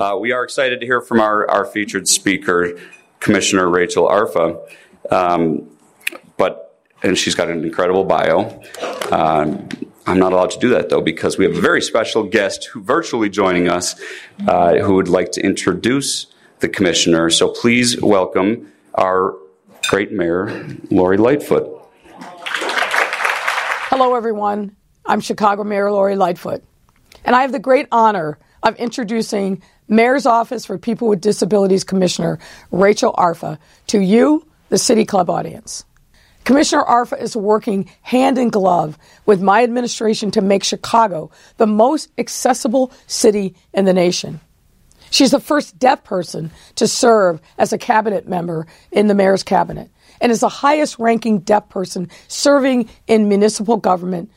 We are excited to hear from our featured speaker, Commissioner Rachel Arfa. And she's got an incredible bio. I'm not allowed to do that, though, because we have a very special guest virtually joining us who would like to introduce the commissioner. So please welcome our great Mayor, Lori Lightfoot. Hello, everyone. I'm Chicago Mayor Lori Lightfoot, and I have the great honor of introducing Mayor's Office for People with Disabilities Commissioner Rachel Arfa to you, the City Club audience. Commissioner Arfa is working hand in glove with my administration to make Chicago the most accessible city in the nation. She's the first deaf person to serve as a cabinet member in the mayor's cabinet and is the highest ranking deaf person serving in municipal government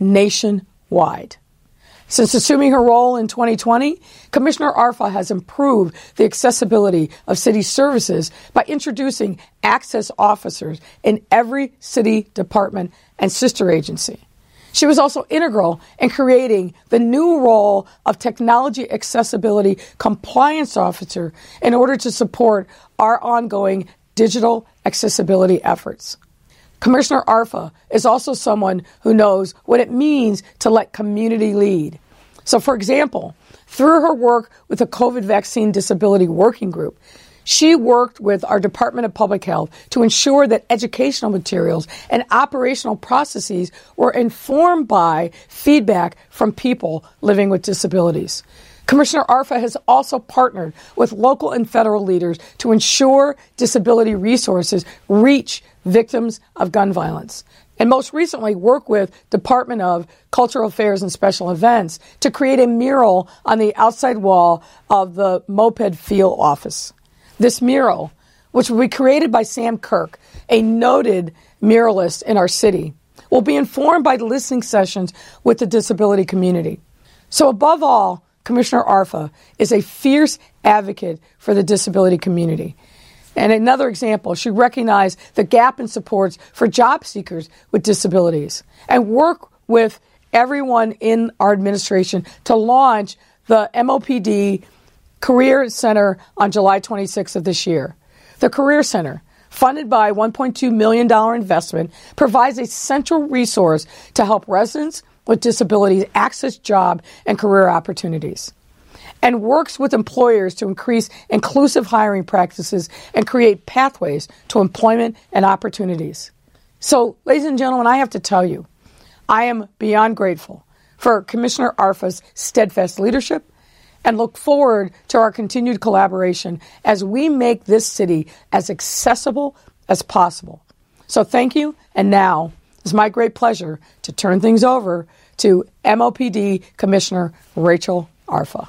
nationwide. Since assuming her role in 2020, Commissioner Arfa has improved the accessibility of city services by introducing access officers in every city department and sister agency. She was also integral in creating the new role of Technology Accessibility Compliance Officer in order to support our ongoing digital accessibility efforts. Commissioner Arfa is also someone who knows what it means to let community lead. So, for example, through her work with the COVID Vaccine Disability Working Group, she worked with our Department of Public Health to ensure that educational materials and operational processes were informed by feedback from people living with disabilities. Commissioner Arfa has also partnered with local and federal leaders to ensure disability resources reach victims of gun violence, and most recently worked with Department of Cultural Affairs and Special Events to create a mural on the outside wall of the Moped Field office. This mural, which will be created by Sam Kirk, a noted muralist in our city, will be informed by listening sessions with the disability community. So above all, Commissioner Arfa is a fierce advocate for the disability community. And another example, she recognized the gap in supports for job seekers with disabilities and worked with everyone in our administration to launch the MOPD Career Center on July 26th of this year. The Career Center, funded by a $1.2 million investment, provides a central resource to help residents with disabilities access job and career opportunities, and works with employers to increase inclusive hiring practices and create pathways to employment and opportunities. So, ladies and gentlemen, I have to tell you, I am beyond grateful for Commissioner Arfa's steadfast leadership and look forward to our continued collaboration as we make this city as accessible as possible. So thank you, and now it's my great pleasure to turn things over to MOPD Commissioner Rachel Arfa.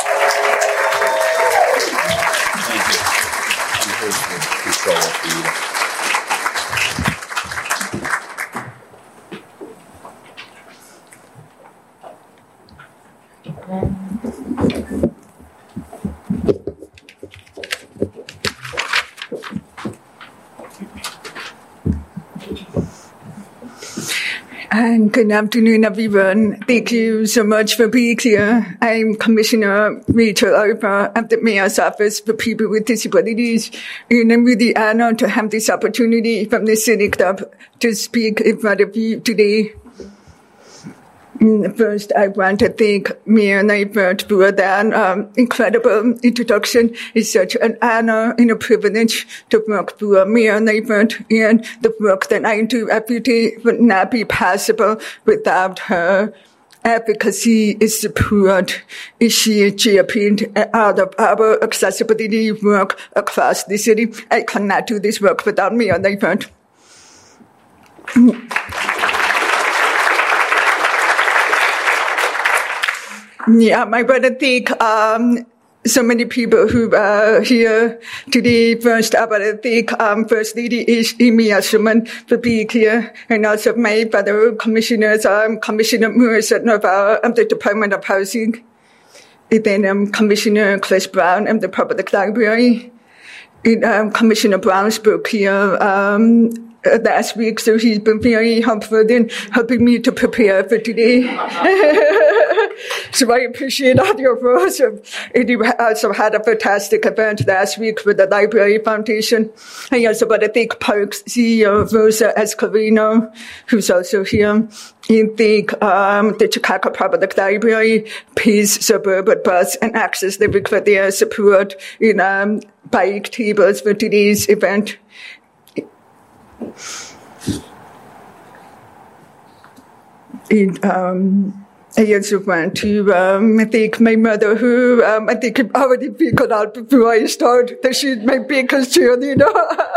And good afternoon, everyone. Thank you so much for being here. I'm Commissioner Rachel Arfa of the Mayor's Office for People with Disabilities, and I'm really honored to have this opportunity from the City Club to speak in front of you today. First, I want to thank Mayor Lightfoot for that incredible introduction. It's such an honor and a privilege to work for Mayor Lightfoot, and the work that I do every day would not be possible without her advocacy and support. She championed out of our accessibility work across the city. I cannot do this work without Mayor Lightfoot. Yeah, I want to thank so many people who are here today. First, I want to thank First Lady Amy Asherman for being here, and also my fellow commissioners, Commissioner Morrison of the Department of Housing, and then Commissioner Chris Brown of the Public Library, and Commissioner Brown spoke here last week, so he's been very helpful in helping me to prepare for today. So I appreciate all your words. And you also had a fantastic event last week with the Library Foundation. I also want to thank Parks CEO Rosa Escarino, who's also here. And thank the Chicago Public Library, Peace Suburban Bus, and Access Living for their support in bike tables for today's event. And I also want to thank my mother, who I think I've already figured out before I start that she's my biggest cheerleader.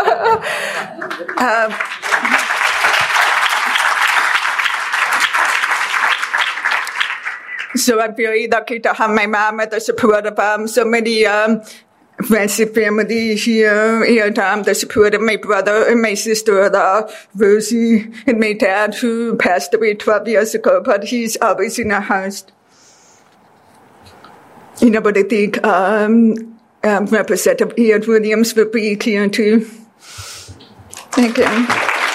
So I'm very lucky to have my mom at the support of so many friends and family here, and the support of my brother and my sister, Rosie, and my dad, who passed away 12 years ago, but he's always in our house. But I think Representative Ian Williams will be here too. Thank you.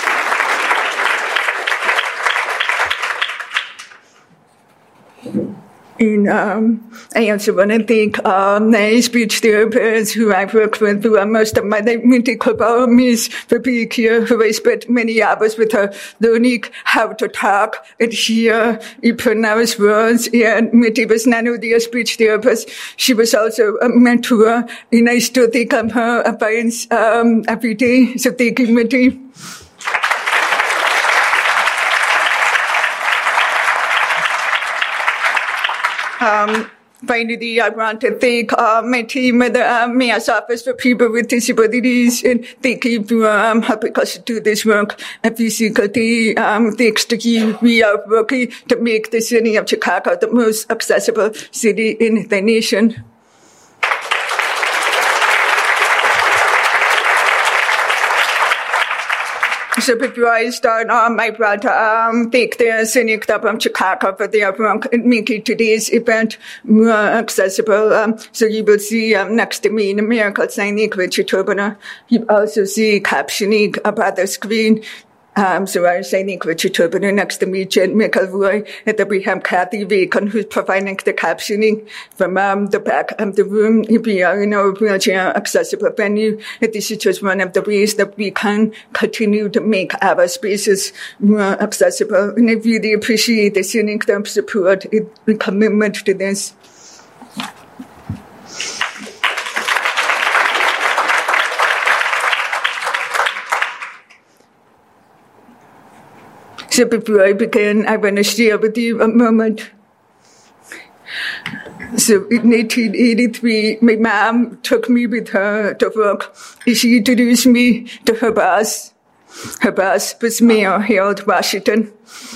And I also want to thank my speech therapists who I've worked with throughout most of my life, Minty Kobo, Miss Fabi here, who I spent many hours with her, learning how to talk and hear and pronounce words. And Minty was not only a speech therapist, she was also a mentor, and I still think of her advice every day. So thank you, Minty. Finally, I want to thank my team at the Mayor's Office for People with Disabilities, and thank you for helping us do this work every single day. Thanks to you, we are working to make the city of Chicago the most accessible city in the nation. So before I start, I want to thank the City Club of Chicago for their work in making today's event more accessible. So you will see next to me in America signing with interpreter. You also see captioning about the screen. So I'm signing with interpreter next to me, Jen McElroy, and then we have Kathy Bacon, who's providing the captioning from the back of the room. We are in a wheelchair accessible venue, and this is just one of the ways that we can continue to make our spaces more accessible. And I really appreciate the City Club support and commitment to this. So before I begin, I want to share with you a moment. So in 1983, my mom took me with her to work. She introduced me to her boss. Her boss was Mayor Harold Washington.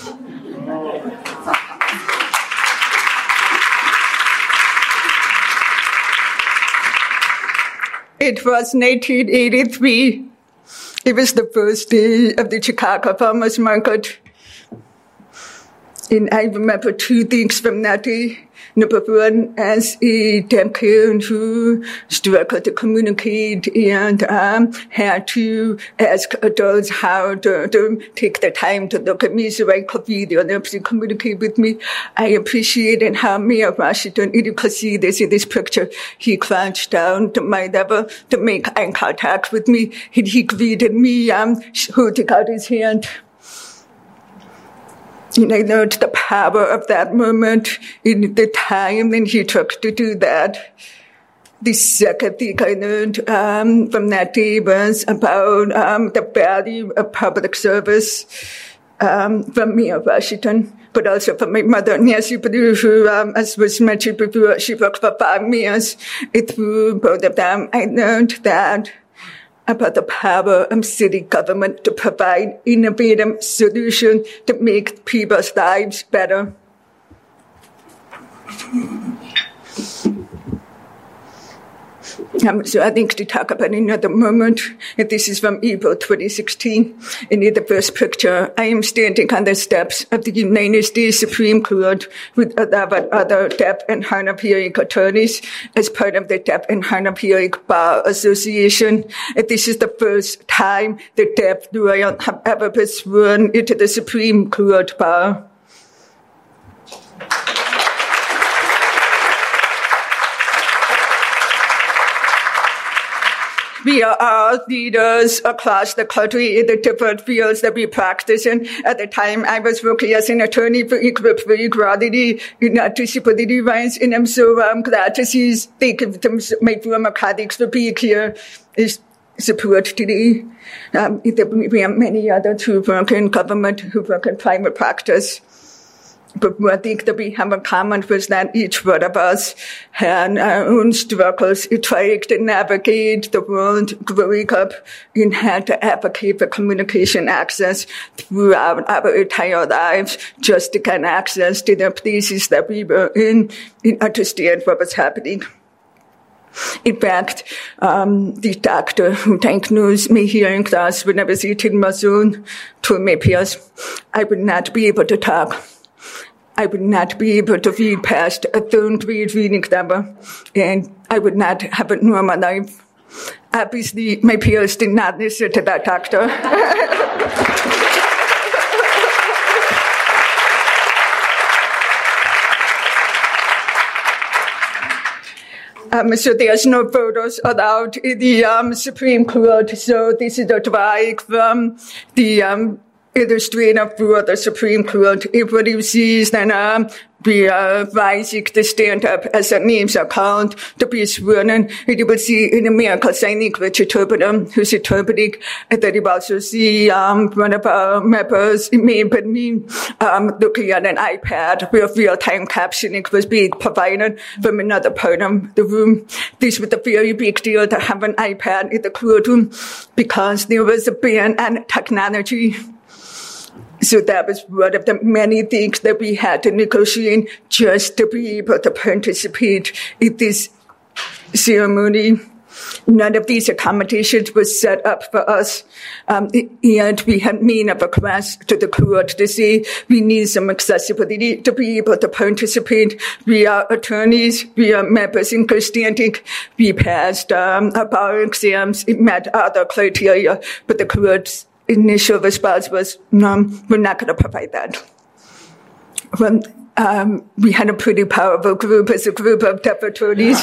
It was 1983. It was the first day of the Chicago Farmers Market. And I remember two things from that day. Number one, as a deaf parent who struggled to communicate and had to ask adults how to take the time to look at me so I could read their lips and communicate with me. I appreciated how Mayor Washington, you can see this in this picture, he crouched down to my level to make eye contact with me. And he greeted me, holding out his hand. And I learned the power of that moment in the time that he took to do that. The second thing I learned from that day was about the value of public service from Mayor Washington, but also from my mother, Nancy Blue, who, as was mentioned before, she worked for 5 years. And through both of them, I learned that about the power of city government to provide innovative solutions to make people's lives better. So I think to talk about another moment, this is from April 2016. And in the first picture, I am standing on the steps of the United States Supreme Court with other deaf and hard of hearing attorneys as part of the Deaf and Hard of Hearing Bar Association. And this is the first time the deaf lawyer have ever been sworn into the Supreme Court bar. We are all leaders across the country in the different fields that we practice in. At the time, I was working as an attorney for equality in disability rights, and I'm so glad to see my former colleagues for being here is support today. We have many others who work in government, who work in private practice. But one thing that we have in common was that each one of us had our own struggles in trying to navigate the world growing up and had to advocate for communication access throughout our entire lives just to get access to the places that we were in and understand what was happening. In fact, the doctor who diagnosed me hearing loss when I was 18 months old told my peers I would not be able to talk. I would not be able to read past a third grade reading number, and I would not have a normal life. Obviously, my peers did not listen to that doctor. So there's no photos allowed in the Supreme Court. So this is a drawing from the illustrator for the Supreme Court. Everybody sees that we are rising to stand up as our names are called to be sworn in. And you will see in America signing which interpreter who's interpreting, and then you also see one of our members, me, looking at an iPad where real-time captioning was being provided from another part of the room. This was a very big deal to have an iPad in the courtroom because there was a ban on technology. So that was one of the many things that we had to negotiate just to be able to participate in this ceremony. None of these accommodations was set up for us. And we had made a request to the court to say we need some accessibility to be able to participate. We are attorneys. We are members in good standing. We passed our bar exams. It met other criteria, but the court's initial response was, no, we're not going to provide that. Well, we had a pretty powerful group as a group of deaf attorneys.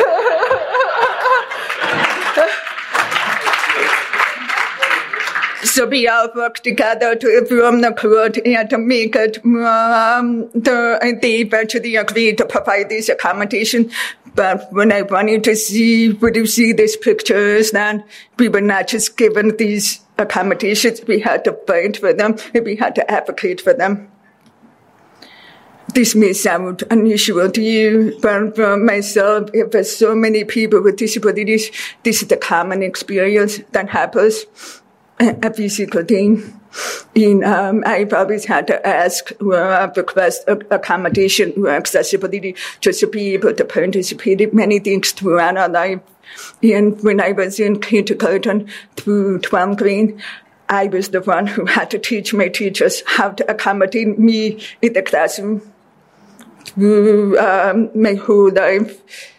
So we all worked together to inform the court and to make it they eventually agreed to provide this accommodation. But when I wanted to see, would you see these pictures, then we were not just given these accommodations. We had to fight for them and we had to advocate for them. This may sound unusual to you, but for myself, for so many people with disabilities, this is the common experience that happens every single day. And I've always had to ask or request accommodation or accessibility just to be able to participate in many things throughout our life. And when I was in kindergarten through 12th grade, I was the one who had to teach my teachers how to accommodate me in the classroom through my whole life.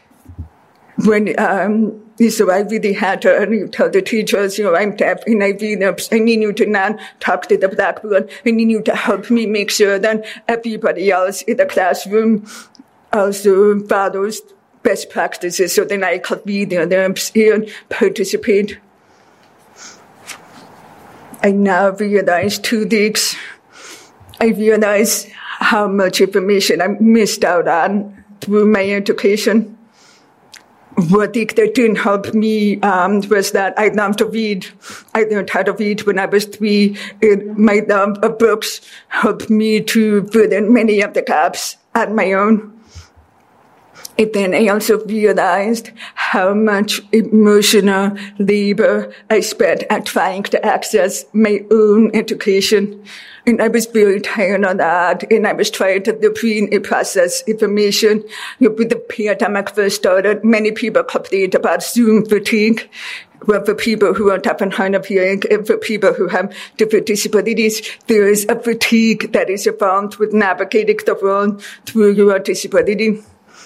So I really had to tell the teachers, I'm deaf and I need you to not talk to the blackboard. I need you to help me make sure that everybody else in the classroom also follows best practices so then I could be there and participate. I now realize 2 weeks. I realize how much information I missed out on through my education. What that didn't help me was that I loved to read. I learned how to read when I was 3. My love of books helped me to fill in many of the gaps on my own. And then I also realized how much emotional labor I spent at trying to access my own education. And I was very tired of that. And I was trying to bring a process information. With the pandemic first started, many people complained about Zoom fatigue. Well, for people who are deaf and hard of hearing, and for people who have different disabilities, there is a fatigue that is involved with navigating the world through your disability.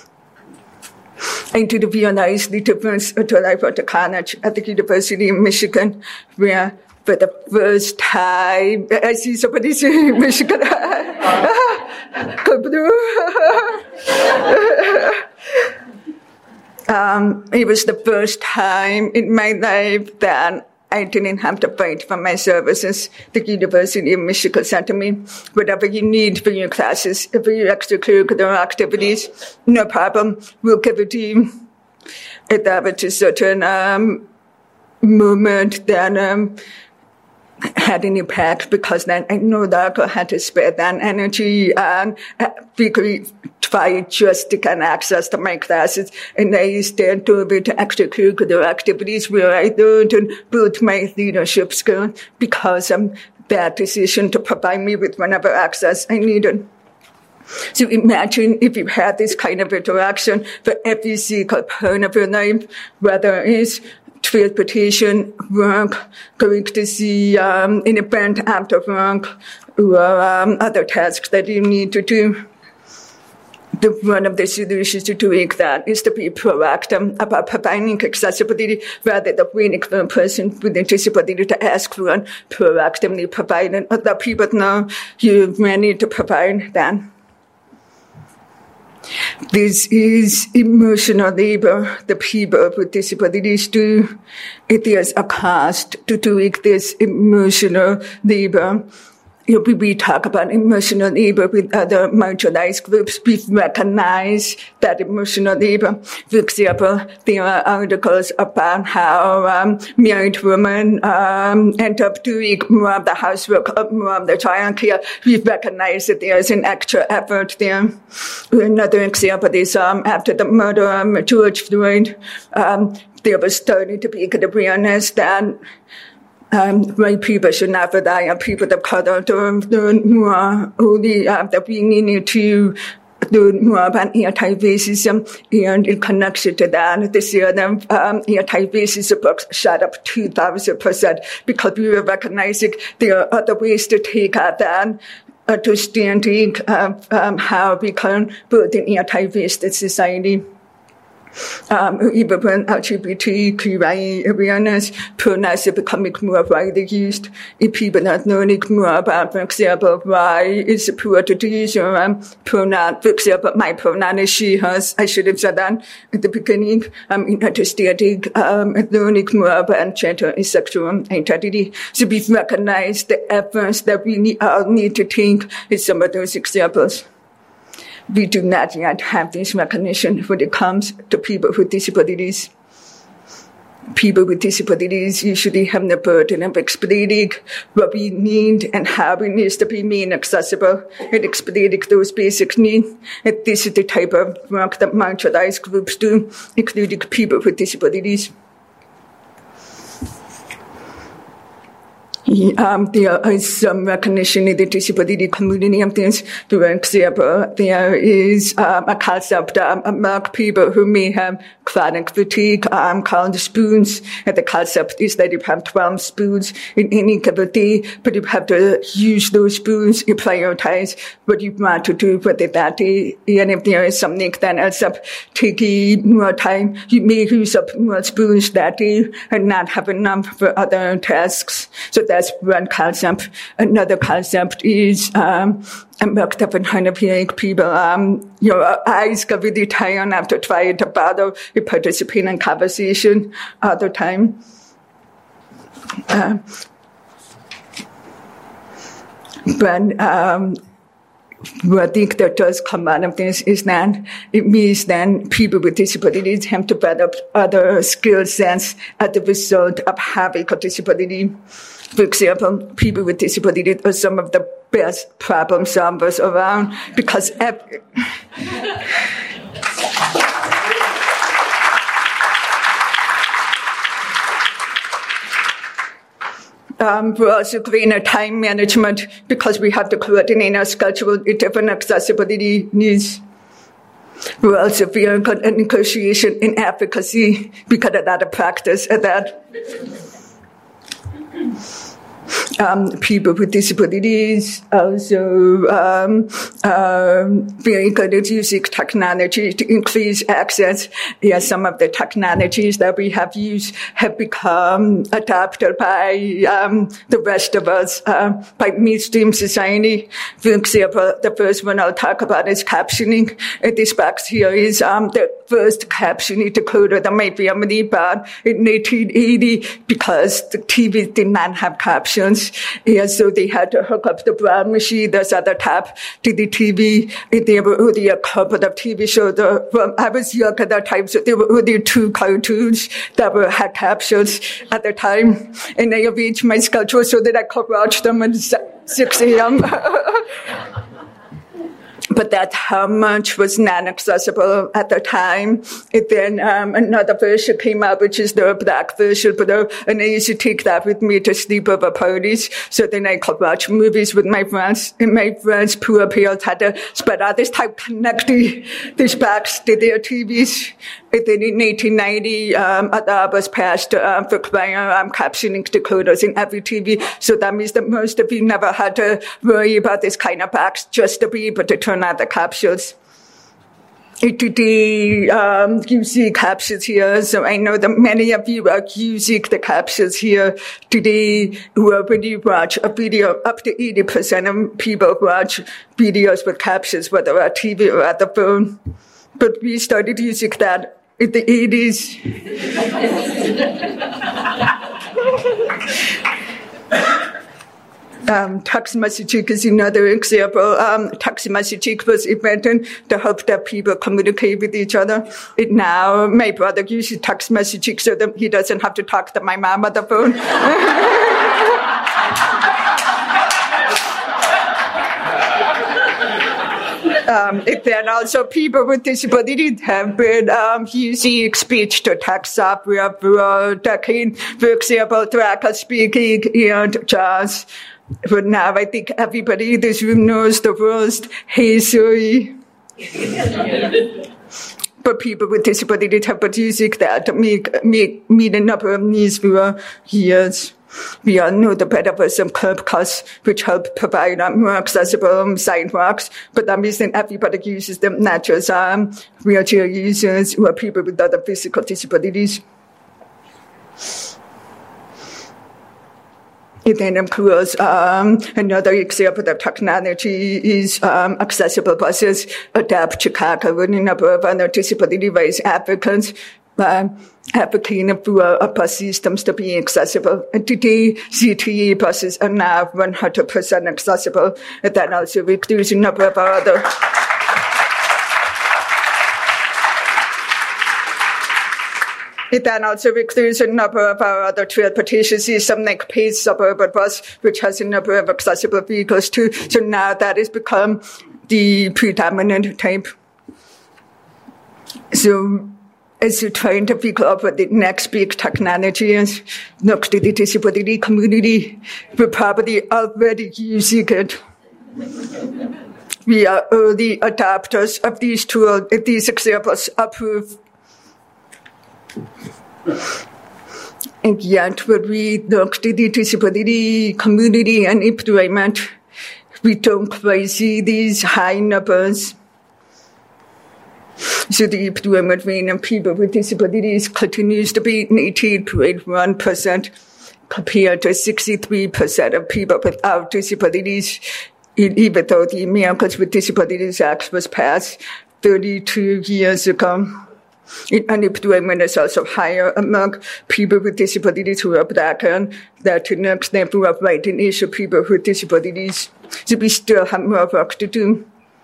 I did realize the difference until I went to college at the University of Michigan, where for the first time, I see somebody saying Michigan. Come through. It was the first time in my life that I didn't have to fight for my services. The University of Michigan said to me, whatever you need for your classes, for your extracurricular activities, no problem, we'll give it to you. And that was a certain moment that had an impact, because then I no longer had to spare that energy and really try just to get access to my classes. And I instead over to extracurricular activities where I learned and built my leadership skills because of that decision to provide me with whatever access I needed. So imagine if you had this kind of interaction for every single part of your life, whether it's transportation, work, going to see an event after work, or other tasks that you need to do. One of the solutions to doing that is to be proactive about providing accessibility rather than waiting for a person with a disability to ask for one, proactively providing. Other people know you ready to provide that. This is emotional labor the people with disabilities do. It is a cost to doing this emotional labor. We talk about emotional labor with other marginalized groups. We recognize that emotional labor. For example, there are articles about how married women end up doing more of the housework, more of the child care. We recognize that there is an extra effort there. Another example is after the murder of George Floyd, there was starting to be good awareness that white people should not rely on people of color to learn more, only that we need to learn more about anti-racism, and in connection to that, this year, anti-racism books shot up 2,000% because we were recognizing there are other ways to take out that understanding of how we can build an anti-racist society. Even when LGBTQI awareness pronouns are becoming more widely used, if people are learning more about, for example, why it's important to use your pronoun. For example, my pronoun is she, hers. I should have said that at the beginning. Understanding and learning more about gender and sexual identity. So we recognize the efforts that we need to take in some of those examples. We do not yet have this recognition when it comes to people with disabilities. People with disabilities usually have the burden of explaining what we need and how it needs to be made accessible and explaining those basic needs. And this is the type of work that marginalized groups do, including people with disabilities. There is some recognition in the disability community of this. For example, there is a concept among people who may have chronic fatigue called spoons. And the concept is that you have 12 spoons in any given day, but you have to use those spoons. You prioritize what you want to do for that day. And if there is something that ends up taking more time, you may use up more spoons that day and not have enough for other tasks. So that's one concept. Another concept is among different kind of hearing people, your eyes get really tired after trying to battle. You participate in conversation all the time. But one thing that does come out of this is that it means that people with disabilities have developed other skill sets as a result of having a disability. For example, people with disabilities are some of the best problem solvers around because we're also greener time management because we have to coordinate our schedule with different accessibility needs. We're also very good at negotiation and advocacy. We got a lot of practice at that. People with disabilities also very good at using technology to increase access. Yeah, some of the technologies that we have used have become adopted by the rest of us, by mainstream society. For example, the first one I'll talk about is captioning. This box here is the first captioning decoder that might be bought in 1880 because the TV did not have captions. Yeah, so they had to hook up the Brown machine that's at the top to the TV. And there were only a couple of TV shows. I was young at that time, so there were only 2 cartoons that had captions at the time. And I arranged my schedule so that I could watch them at 6 a.m. But that's how much was not accessible at the time. And then another version came out, which is the black version, and I used to take that with me to sleepover parties. So then I could watch movies with my friends, and my friends, poor parents, had to spend all this time connecting these box to their TVs. And then in 1890, a law was passed requiring captioning decoders in every TV. So that means that most of you never had to worry about this kind of box just to be able to turn out the captions. Today, you see captions here, so I know that many of you are using the captions here today. When you watch a video, up to 80% of people watch videos with captions, whether on TV or at the phone. But we started using that in the 80s. Text messaging is another example. Text messaging was invented to help that people communicate with each other. And now my brother uses text messaging so that he doesn't have to talk to my mom on the phone. And then also people with disabilities have been using speech-to-text software for decades. For example, Draco speaking and jazz. But now I think everybody in this room knows the words, "Hey Siri." But people with disabilities have been using that to meet a number of needs for years. We all know the better version curb cuts, which help provide more accessible sidewalks, but that means that everybody uses them, not just wheelchair users or people with other physical disabilities. And then, of course, another example of technology is accessible buses. ADAPT Chicago and a number of other disability rights advocates advocating for bus systems to be accessible. And today, CTE buses are now 100% accessible. And that also includes a number of other... It then also includes a number of our other transportation systems like Pace Suburban Bus, which has a number of accessible vehicles too. So now that has become the predominant type. So as you're trying to figure out what the next big technology is, next to the disability community, we're probably already using it. We are early adopters of these tools. These examples approve. And yet, when we look to the disability community and employment, we don't quite see these high numbers. So the employment rate of people with disabilities continues to be 18.1% compared to 63% of people without disabilities, even though the Americans with Disabilities Act was passed 32 years ago. Unemployment is also higher among people with disabilities who are Black and Latinx than who are white and Asian people with disabilities. So we still have more work to do.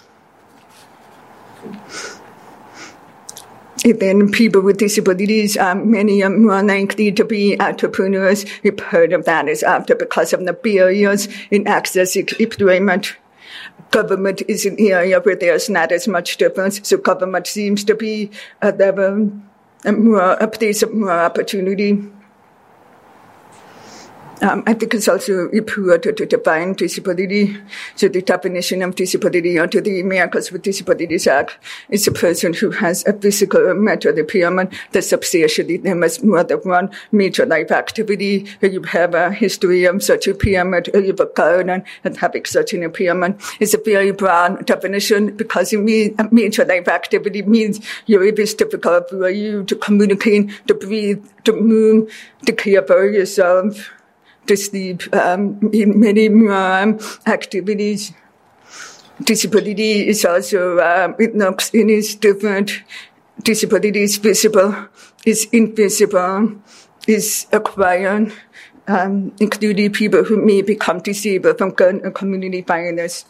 And then people with disabilities, many are more likely to be entrepreneurs. A part of that is because of the barriers in accessing employment. Government is an area where there's not as much difference, so government seems to be a place of more opportunity. I think it's also important to define disability. So the definition of disability under the Americans with Disabilities Act is a person who has a physical or mental impairment that substantially limits more than one major life activity, or you have a history of such impairment, or you have a garden and having such an impairment. It's a very broad definition because it means a major life activity means it is difficult for you to communicate, to breathe, to move, to care for yourself, to sleep, in many activities. Disability is also, it looks in its different. Disability is visible, is invisible, is acquired, including people who may become disabled from gun and community violence.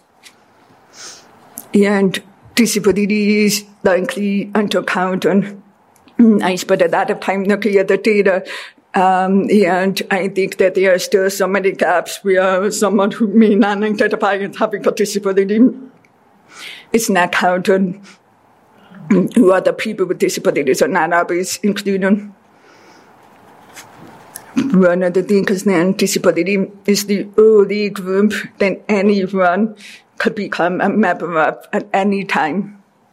And disability is likely undercounted. I spent a lot of time looking at the data. And I think that there are still so many gaps where someone who may not identify as having a disability is not counted, who other people with disabilities are not always included. One of the things then, disability is the only group that anyone could become a member of at any time.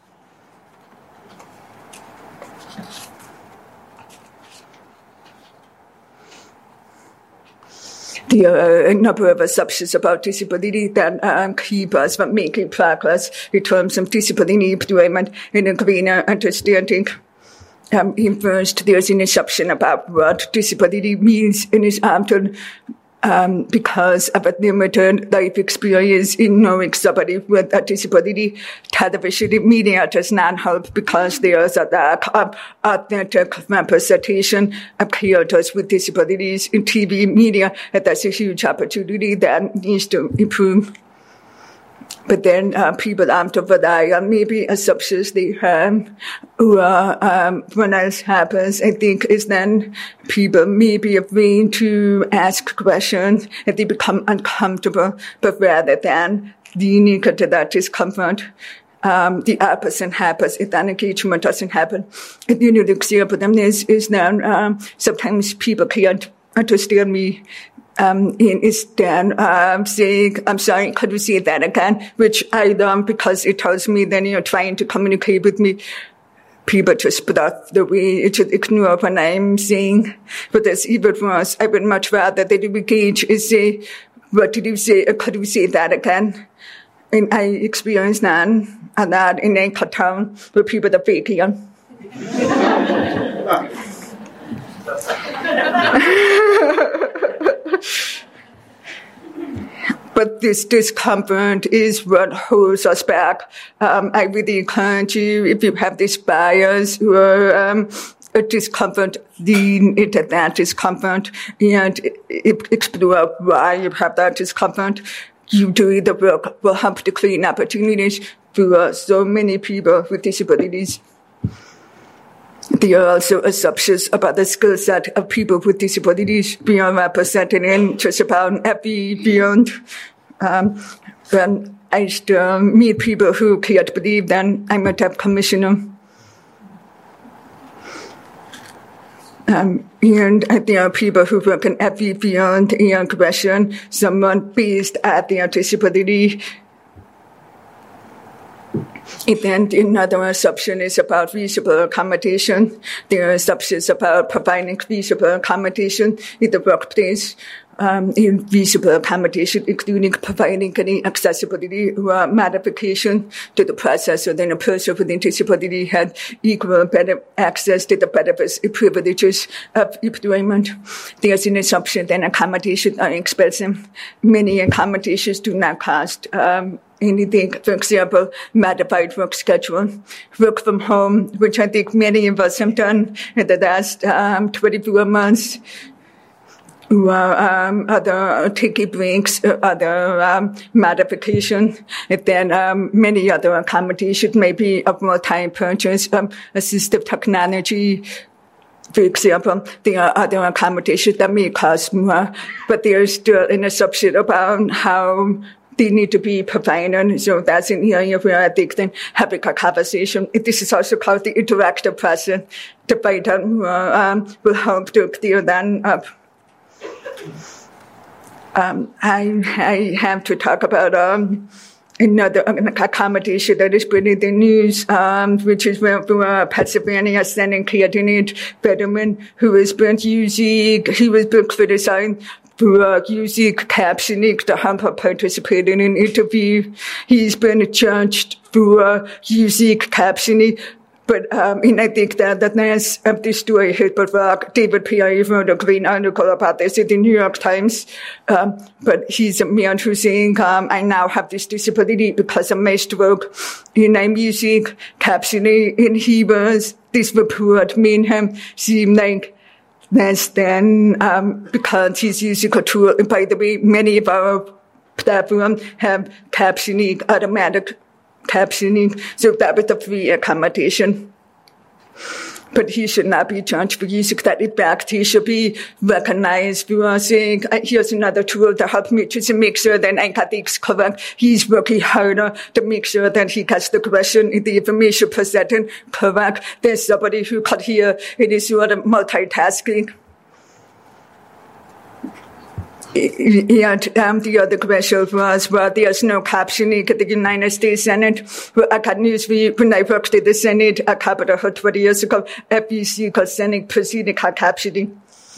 There are a number of assumptions about disability that keep us from making progress in terms of disability employment and a greener understanding. First, there's an assumption about what disability means and is often because of a limited life experience in knowing somebody with a disability. Television media does not help because there is a lack of authentic representation of characters with disabilities in TV media, and that's a huge opportunity that needs to improve. But then people have to rely on maybe assumptions they have, or when else happens, I think, is then people may be afraid to ask questions and they become uncomfortable, but rather than leaning into that discomfort, the opposite happens if that engagement doesn't happen. And the example then is now sometimes people can't understand me. Instead saying, I'm sorry, could you say that again? Which I don't, because it tells me then you're trying to communicate with me. People just block the way, it should ignore when I'm saying. But that's even worse. I would much rather that you engage and say, what did you say? Could you say that again? And I experienced that a lot in Anchor Town where people are faking. But this discomfort is what holds us back. I really encourage you, if you have this bias or a discomfort, lean into that discomfort and explore why you have that discomfort. You doing the work will help to create opportunities for so many people with disabilities. There are also assumptions about the skill set of people with disabilities being represented in just about every field. When I still meet people who can't believe that I'm a deaf commissioner. And there are people who work in every field in question, someone based at their disability. And then another assumption is about reasonable accommodation. There are assumptions about providing reasonable accommodation in the workplace. In reasonable accommodation, including providing any accessibility or modification to the process, so then a person with a disability had equal better access to the benefits and privileges of employment. There's an assumption that accommodations are expensive. Many accommodations do not cost anything. For example, modified work schedule, work from home, which I think many of us have done in the last 24 months. Other taking breaks, other modification, and then many other accommodations, maybe of more time purchase, assistive technology. For example, there are other accommodations that may cost more, but there's still an assumption about how they need to be provided. So that's an area where I think then having a conversation. This is also called the interactive process. Debate will help to clear that up. I have to talk about another accommodation that has been in the news, which is where Pennsylvania Senate candidate Fetterman, who has been criticized for using captioning to help participate in an interview. He's been charged for using captioning. But and I think that the news of this story hit David Pierre wrote a great article about this in the New York Times. But he's a man who's saying, I now have this disability because of my stroke. And I'm using captioning. And this report made him seem like less than, because he's using a tool. And by the way, many of our platforms have captioning, automatic captioning, so that was a free accommodation. But he should not be charged for using that. In fact, he should be recognized for saying, here's another tool to help me to make sure that I got things correct. He's working harder to make sure that he gets the question, the information presented correct. There's somebody who could hear it is sort of multitasking. And the other question was, well, there's no captioning at the United States Senate. Well, I got news for you. When I worked in the Senate, at Capitol Hill 20 years ago, every single Senate proceeding had captioning.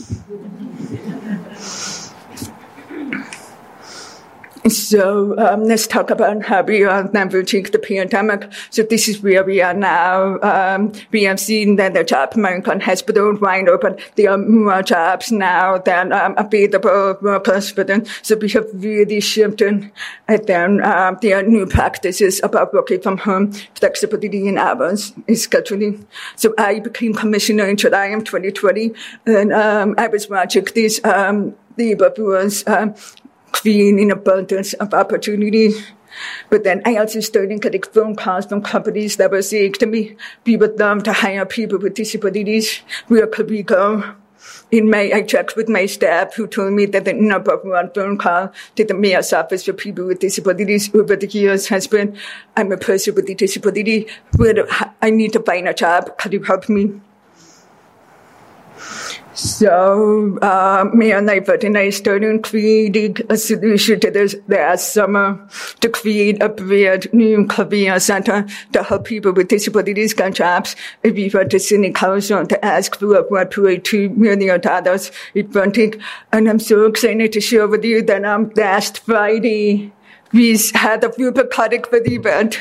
So let's talk about how we are navigating the pandemic. So this is where we are now. We have seen that the job market has blown wide open. There are more jobs now than available workers for them. So we have really shifted. And then there are new practices about working from home, flexibility in hours, in scheduling. So I became commissioner in July of 2020, and I was watching this labor force creating abundance of opportunities. But then I also started getting phone calls from companies that were saying to me, we would love to hire people with disabilities. Where could we go? In May, I checked with my staff, who told me that the number one phone call to the mayor's office for people with disabilities over the years has been, I'm a person with a disability. I need to find a job. Could you help me? So, Mayor Lightfoot and I started creating a solution to this last summer to create a brand new career center to help people with disabilities get jobs. And we went to City Council to ask for $1.2 million in funding. And I'm so excited to share with you that last Friday we had a ribbon cutting for the event.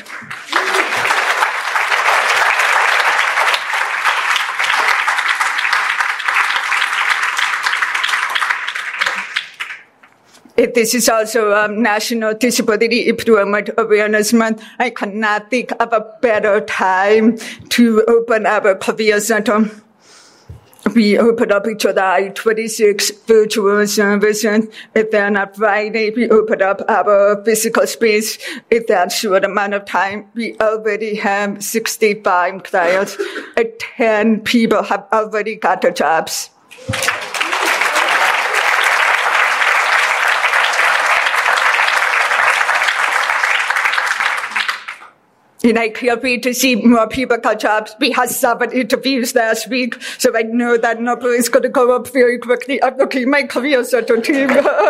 This is also National Disability Employment Awareness Month. I cannot think of a better time to open our career center. We opened up in July 26 virtual services. And then on Friday, we opened up our physical space. In that short amount of time, we already have 65 clients, and 10 people have already got their jobs. And I can't wait to see more people get jobs. We had 7 interviews last week, so I know that number is going to go up very quickly. I'm looking at my career center team.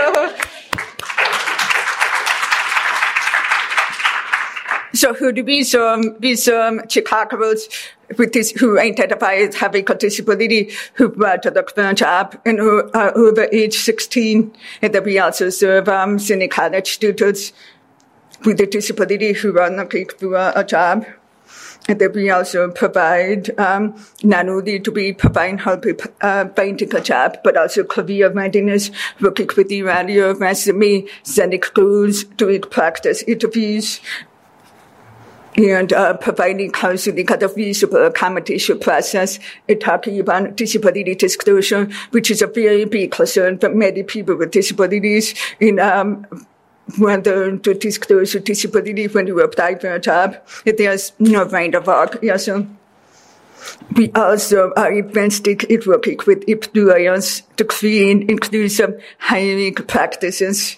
So who do we serve? We serve Chicagoans who identify as having a disability, who brought to the current job, and who are over age 16. And then we also serve senior college students with a disability who are looking for a job. And then we also provide, not only do we provide help finding a job, but also career readiness, working with the radio, resume, sending schools, doing practice interviews, and providing counseling at a reasonable accommodation process, and talking about disability disclosure, which is a very big concern for many people with disabilities in whether to disclose your disability when you apply for a job. There's no right of work. Yeah, so we also are investing in working with employers to create inclusive hiring practices.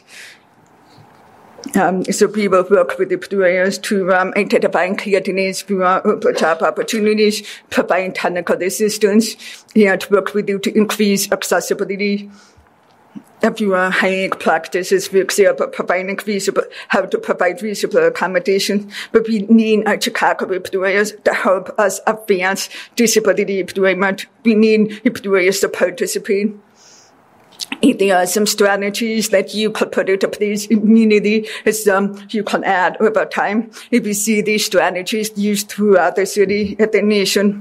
So we will work with employers to identify candidates for open job opportunities, provide technical assistance, and work with you to increase accessibility. hiring practices, for example, providing how to provide reasonable accommodation. But we need Chicago employers to help us advance disability employment. We need employers to participate. If there are some strategies that you could put into place immediately, you can add over time. If we see these strategies used throughout the city and the nation.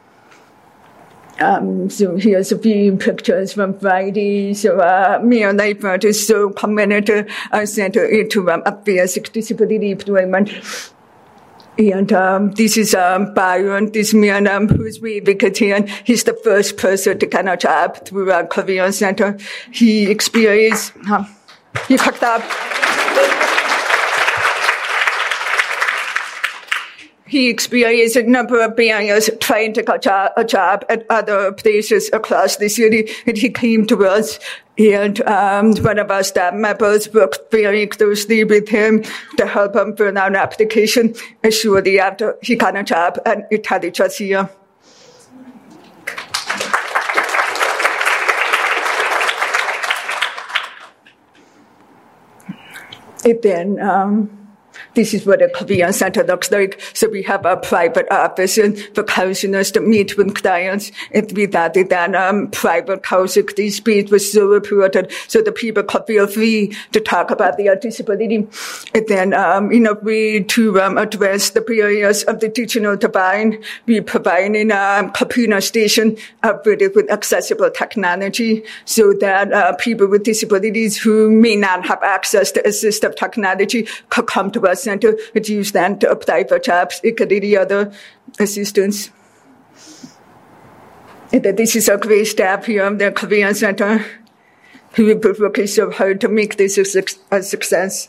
So here's a few pictures from Friday. So Mayor Lightfoot is so committed to center into advancing disability employment. And this is Byron, this man who's really vegetarian. He's the first person to get a job through our career center. He experienced, you cocked up. He experienced a number of barriers trying to get a job at other places across the city, and he came to us. And one of our staff members worked very closely with him to help him fill out an application. And shortly after, he got a job at Intelligence here. And then this is what a career center looks like. So we have a private office for counselors to meet with clients. And we thought that private counseling, this speech was so important so the people could feel free to talk about their disability. And then, we to address the barriers of the digital divide, we provide a computer station upgraded with accessible technology so that people with disabilities who may not have access to assistive technology could come to us center and use them to apply for jobs, get any other assistance. And this is a great staff here of the career center who will be working so hard to make this a success.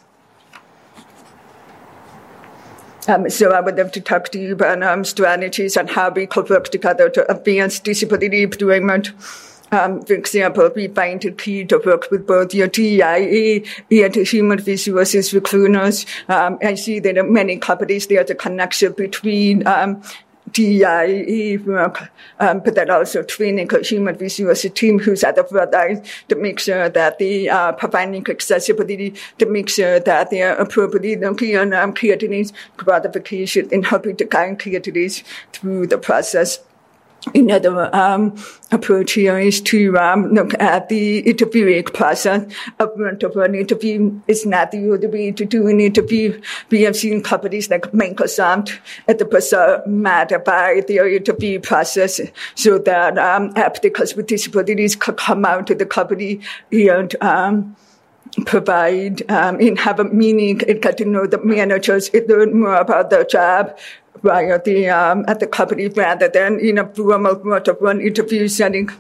So I would love to talk to you about strategies and how we could work together to advance disability employment. For example, we find it key to work with both your DEIA and human resources recruiters. I see that in many companies there's a connection between DEIA work, but then also training a human resources team who's at the front line to make sure that they are providing accessibility, to make sure that they are appropriately looking on candidates' qualification and helping to guide candidates through the process. Another approach here is to look at the interviewing process. A one-to-one interview is not the only way to do an interview. We have seen companies like Microsoft at the Bazaar modify their interview process so that applicants with disabilities could come out to the company and provide and have a meeting and get to know the managers and learn more about their job while at the company rather than in a formal one-to-one interview setting.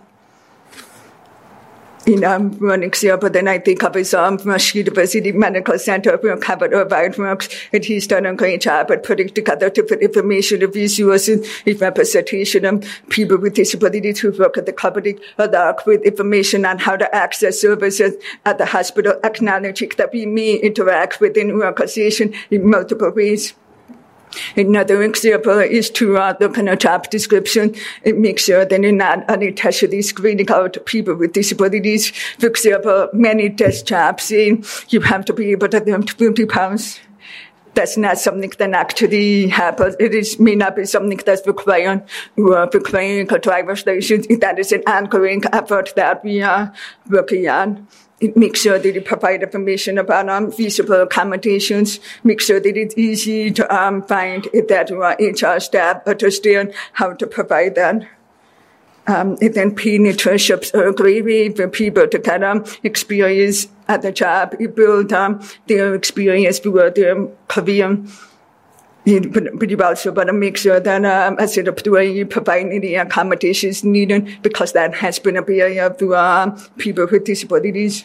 In one example, then I think of is from University Medical Center where Kevin Irvine works, and he's done a great job at putting together different information and resources in representation of people with disabilities who work at the company, along with information on how to access services at the hospital, acknowledging that we may interact with an organization in multiple ways. Another example is to look at a job description and make sure that you're not unintentionally screening out people with disabilities. For example, many desk jobs say you have to be able to lift 20 pounds. That's not something that actually happens. May not be something that's required or requiring a driver's license. That is an ongoing effort that we are working on. Make sure that you provide information about feasible accommodations. Make sure that it's easy to find that your HR staff understand how to provide that. And then paid internships are a great way for people to get experience at the job, build their experience throughout their career. But you also want to make sure that as an employee you provide any accommodations needed, because that has been a barrier to people with disabilities.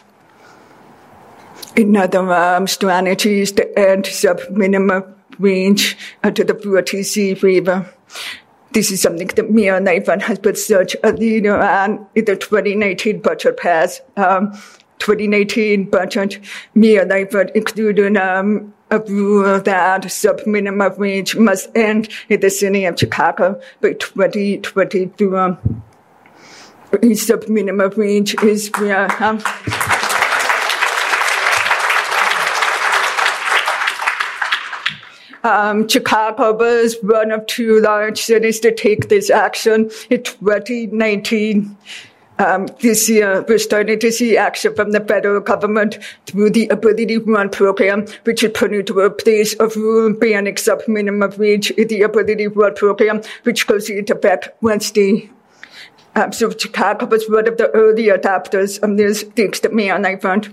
Another strategy is to add sub-minimum wage to the 40C waiver. This is something that Mayor Lightfoot has put such a leader on in the 2019 budget pass. 2019 budget, Mayor Lightfoot included a rule that sub-minimum wage must end in the city of Chicago by 2022. Sub-minimum wage is where Chicago was one of 2 large cities to take this action in 2019. This year, we're starting to see action from the federal government through the Ability One program, which is put into a place of rule banning sub-minimum wage in the Ability One program, which goes into effect Wednesday. So Chicago was one of the early adopters of this, thanks to Mayor Lightfoot.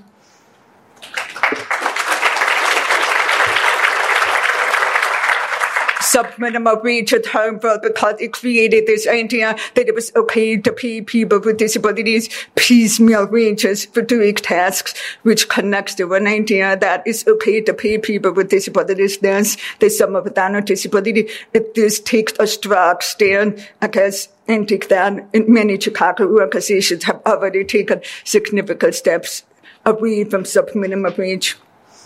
Sub-minimum wage at Harvard because it created this idea that it was okay to pay people with disabilities piecemeal wages for doing tasks, which connects to an idea that it's okay to pay people with disabilities less than some of without a disability. This takes a strong stand against and take that, and many Chicago organizations have already taken significant steps away from sub-minimum wage.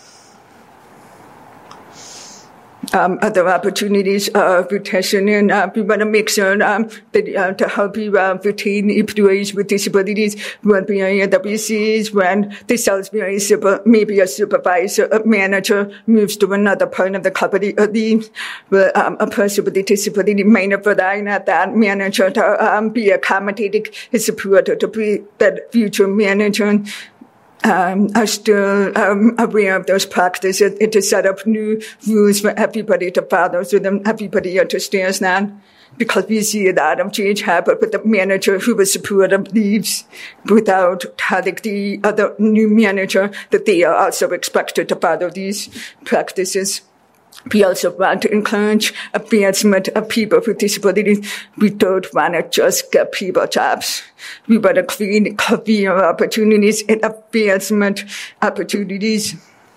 Other opportunities of retention, and we want to make sure that to help you retain employees with disabilities when we are in WCs, when the Salisbury maybe a supervisor, a manager moves to another part of the company or leaves, a person with a disability may not rely on that manager to be accommodating his supporter to be that future manager. Are still aware of those practices and to set up new rules for everybody to follow so that everybody understands that. Because we see a lot of change happen with the manager who was supportive leaves without telling the other new manager that they are also expected to follow these practices. We also want to encourage advancement of people with disabilities. We don't want to just get people jobs. We want to create career opportunities and advancement opportunities.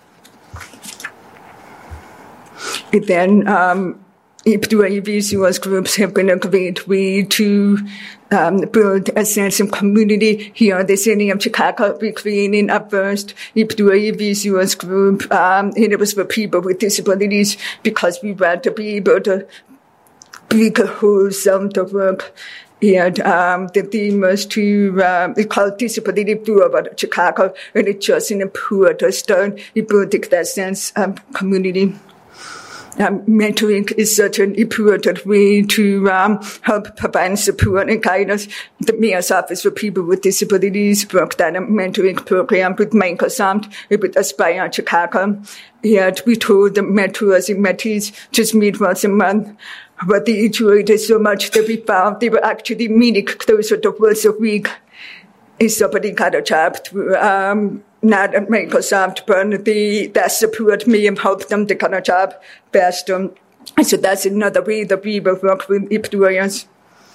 And then, employee resource groups have been a great way to build a sense of community. Here in the city of Chicago, we created our first employee resource group, and it was for people with disabilities because we want to be able to bring a wholesome to work. And the theme was to, it's called Disability Forward Chicago, and it's just an important start in building that sense of community. Mentoring is such an important way to help provide support and guidance. The Mayor's Office for People with Disabilities worked on a mentoring program with Microsoft, with Aspire Chicago. And we told the mentors and mentees just meet once a month. But they enjoyed it so much that we found they were actually meeting closer to once a week. If somebody got a job through not at Microsoft, but that support me and help them to get a job faster. So that's another way that we will work with employers.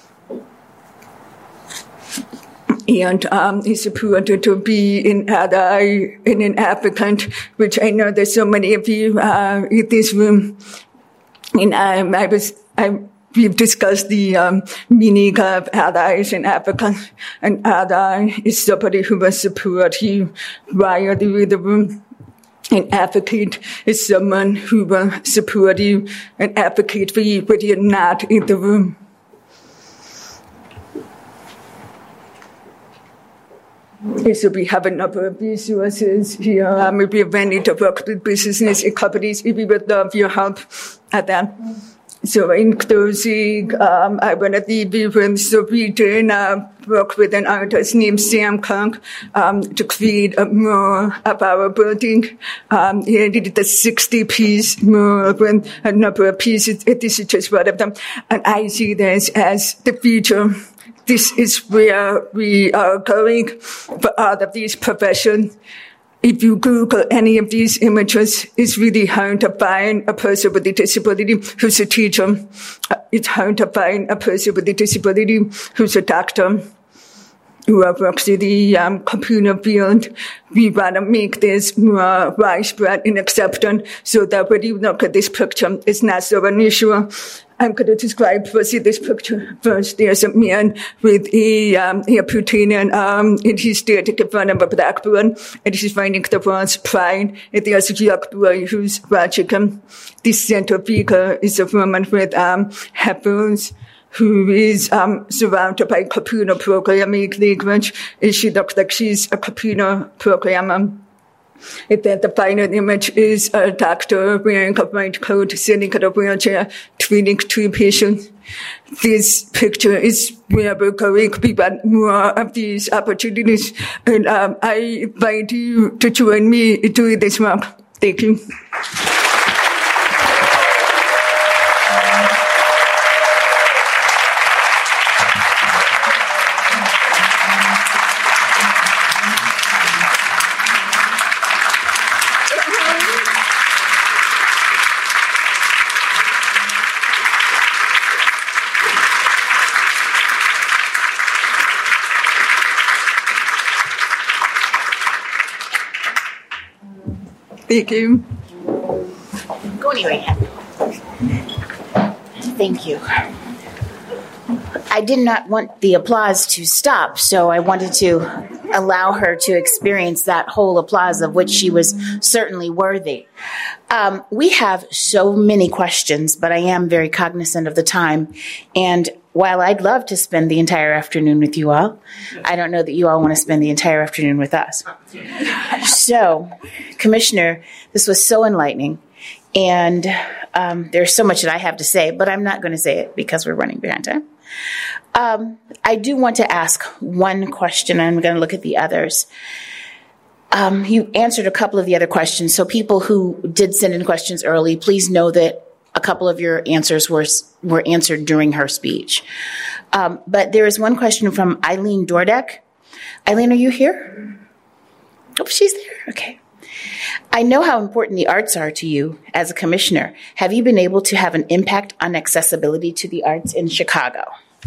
And it's important to be an ally and an advocate, which I know there's so many of you in this room. And we've discussed the meaning of allies and advocates. An ally is somebody who will support you while you're in the room. An advocate is someone who will support you and advocate for you when you're not in the room. So we have a number of resources here. Maybe a venue to work with businesses and companies. We would love your help at that. So in closing, I want to leave you with Sweden, work with an artist named Sam Kong, to create a mural of our building. He did the 60-piece mural with a number of pieces. This is just one of them. And I see this as the future. This is where we are going for all of these professions. If you Google any of these images, it's really hard to find a person with a disability who's a teacher. It's hard to find a person with a disability who's a doctor, who works in the computer field. We want to make this more widespread and accepted so that when you look at this picture, it's not so unusual. I'm going to describe first this picture first. There's a man with a amputated arm, and he's standing in front of a blackboard, and he's finding the words pride, and there's a young boy who's watching him. This center figure is a woman with headphones, who is surrounded by computer programming language, and she looks like she's a computer programmer. Then the final image is a doctor wearing a white coat, sitting in a wheelchair, treating 2 patients. This picture is where we're going to be more of these opportunities. And I invite you to join me doing this work. Thank you. Thank you. Go anyway. Thank you. I did not want the applause to stop, so I wanted to allow her to experience that whole applause of which she was certainly worthy. We have so many questions, but I am very cognizant of the time. And while I'd love to spend the entire afternoon with you all, I don't know that you all want to spend the entire afternoon with us. So, Commissioner, this was so enlightening. And there's so much that I have to say, but I'm not going to say it because we're running behind time. I do want to ask one question. I'm going to look at the others. You answered a couple of the other questions. So people who did send in questions early, please know that a couple of your answers were answered during her speech. But there is one question from Eileen Dordek. Eileen, are you here? Oh, she's there. Okay. I know how important the arts are to you as a commissioner. Have you been able to have an impact on accessibility to the arts in Chicago?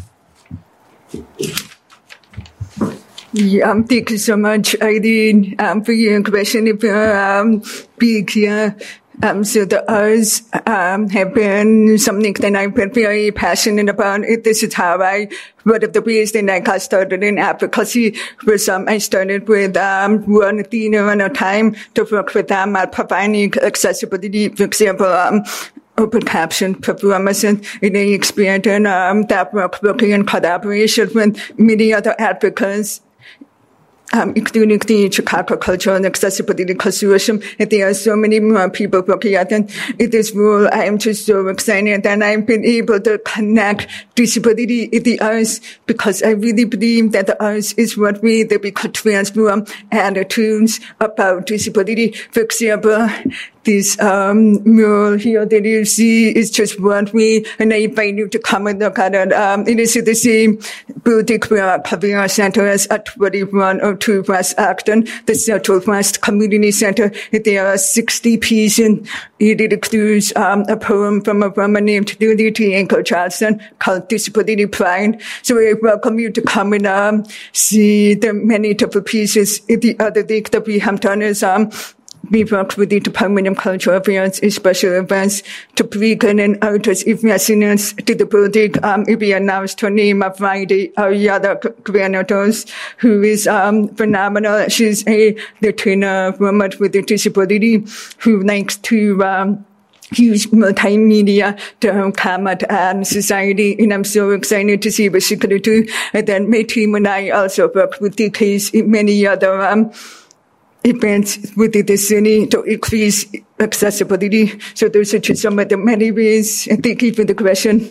Yeah, thank you so much, Eileen, for your question, for being here. So the arts have been something that I've been very passionate about. This is how one of the ways that I got started in advocacy was I started with one dinner at a time to work with them at providing accessibility, for example, open caption performance, and I experienced that work working in collaboration with many other advocates, including the Chicago Cultural and Accessibility Consortium. And there are so many more people working at it. In this role, I am just so excited that I've been able to connect disability in the arts, because I really believe that the arts is what way that we could transform attitudes about disability. For example, this mural here that you see is just one way, and I invite you to come and look at it. It is the same building where Pavilion Center is at 2102 West Acton, the Central West Community Center. There are 60 pieces. It includes a poem from a woman named Lily T. Ankle Charleston called Disability Pride. So I welcome you to come and see the many different pieces. The other thing that we have done is we work with the Department of Cultural Affairs in special events to bring in artists in residence to the building. We announced her name on Friday, Ariana Granados, who is phenomenal. She's a Latina woman with a disability who likes to use multimedia to combat society, and I'm so excited to see what she can do. And then my team and I also work with DKs in many other events within the city to increase accessibility. So those are just some of the many ways. And thank you for the question.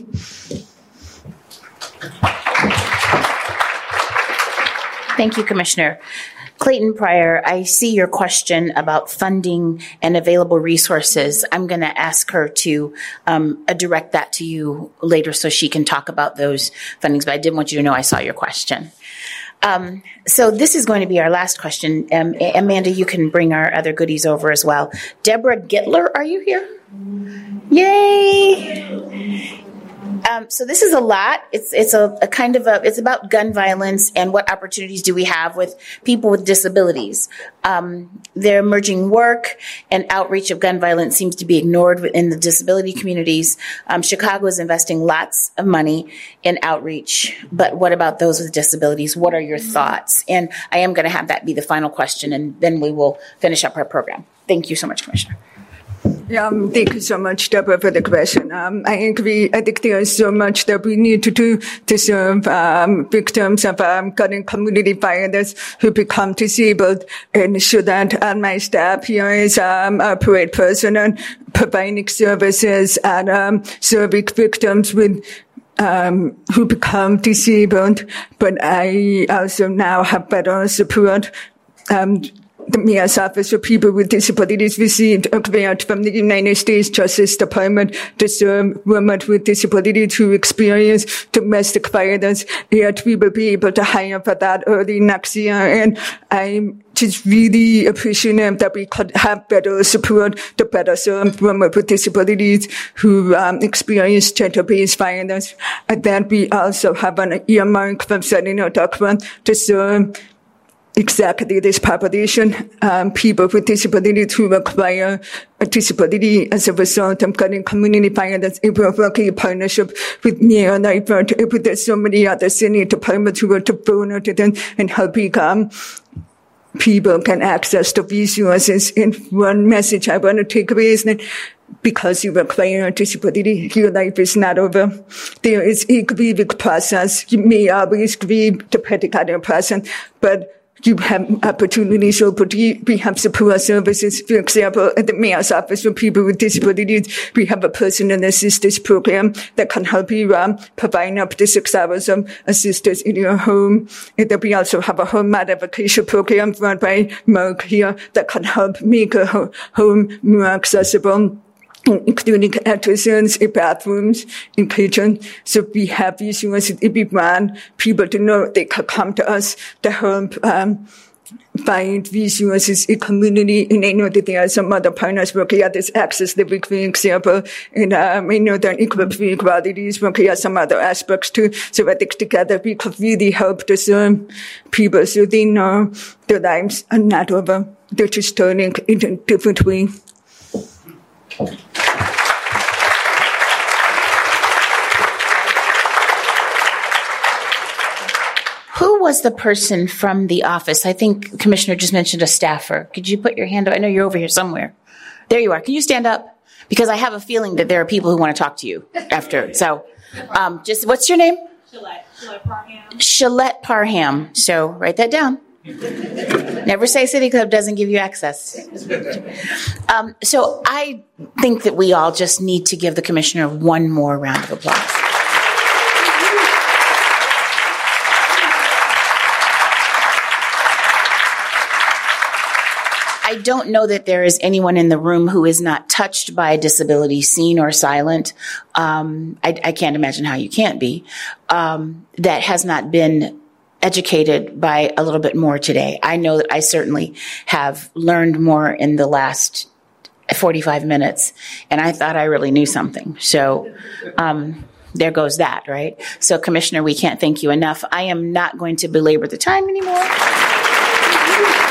Thank you, Commissioner. Clayton Pryor, I see your question about funding and available resources. I'm going to ask her to direct that to you later so she can talk about those fundings, but I did want you to know I saw your question. So this is going to be our last question. Amanda, you can bring our other goodies over as well. Deborah Gittler, are you here? Yay! So this is a lot. It's a kind of it's about gun violence and what opportunities do we have with people with disabilities. Their emerging work and outreach of gun violence seems to be ignored within the disability communities. Chicago is investing lots of money in outreach, but what about those with disabilities? What are your thoughts? And I am going to have that be the final question, and then we will finish up our program. Thank you so much, Commissioner. Thank you so much, Deborah, for the question. I agree. I think there is so much that we need to do to serve victims of gun and community violence who become disabled. And so that my staff here is a parade person and providing services and serving victims with who become disabled. But I also now have better support. The Mayor's Office for People with Disabilities received a grant from the United States Justice Department to serve women with disabilities who experience domestic violence. Yet we will be able to hire for that early next year. And I'm just really appreciative that we could have better support to better serve women with disabilities who experience gender-based violence. And then we also have an earmark from Senator Duckworth to serve exactly this population, people with disabilities who acquire a disability as a result of gun and community violence. We're working in partnership with Mayor Lightfoot, but there's so many other city departments who are devoted and helping people can access the resources. And one message I want to take away is that because you acquire a disability, your life is not over. There is a grieving process. You may always grieve depending on your person, but you have opportunities. So we have support services. For example, at the Mayor's Office for People with Disabilities, we have a personal assistance program that can help you provide up to 6 hours of assistance in your home. And then we also have a home modification program run by Mark here that can help make a home more accessible, including artisans, bathrooms, and kitchen. So we have resources. We want people to know they can come to us to help find resources in community. And I know that there are some other partners working at this Access Living, for example. And I know there are equalities working at some other aspects too. So I think together we could really help to serve people so they know their lives are not over. They're just turning in a different way. Who was the person from the office? I think the Commissioner just mentioned a staffer. Could you put your hand up? I know you're over here somewhere. There you are. Can you stand up? Because I have a feeling that there are people who want to talk to you after. So, just what's your name? Shalette Parham. Shalette Parham. So write that down. Never say City Club doesn't give you access. So I think that we all just need to give the Commissioner one more round of applause. I don't know that there is anyone in the room who is not touched by a disability, seen or silent. I can't imagine how you can't be, that has not been educated by a little bit more today. I know that I certainly have learned more in the last 45 minutes, and I thought I really knew something. So there goes that, right? So, Commissioner, we can't thank you enough. I am not going to belabor the time anymore.